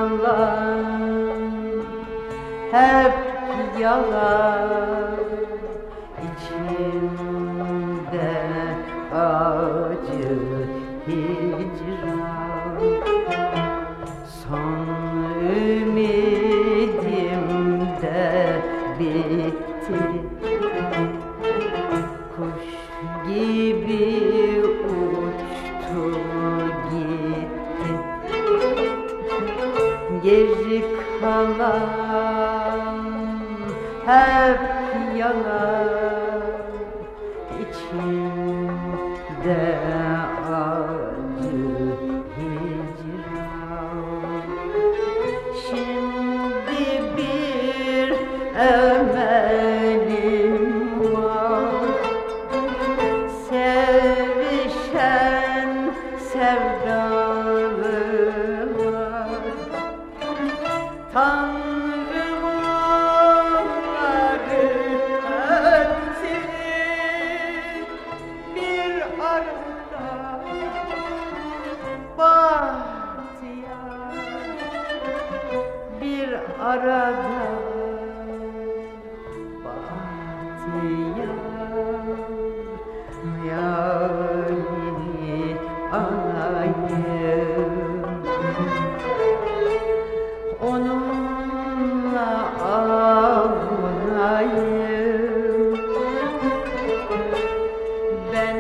kalan hep yalan, içimde acı hicran. Son ümidim de bitti, kuş gibi uçtu gitti. Geri kalan hep yalan, içimde acı hicran. Şimdi bir emelim var, sevişen sevdalılar. Tanrım onları öpsün bir arada bahtiyar, bir arada bahtiyar. Hayalini alayım, onunla avunayım. Ben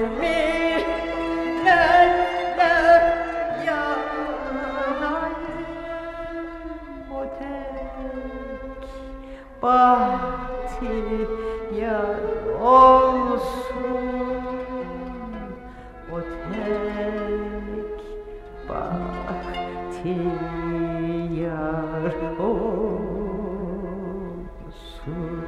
minnetle yanayım, o tek bahtiyar olsun, o tek bahtiyar olsun.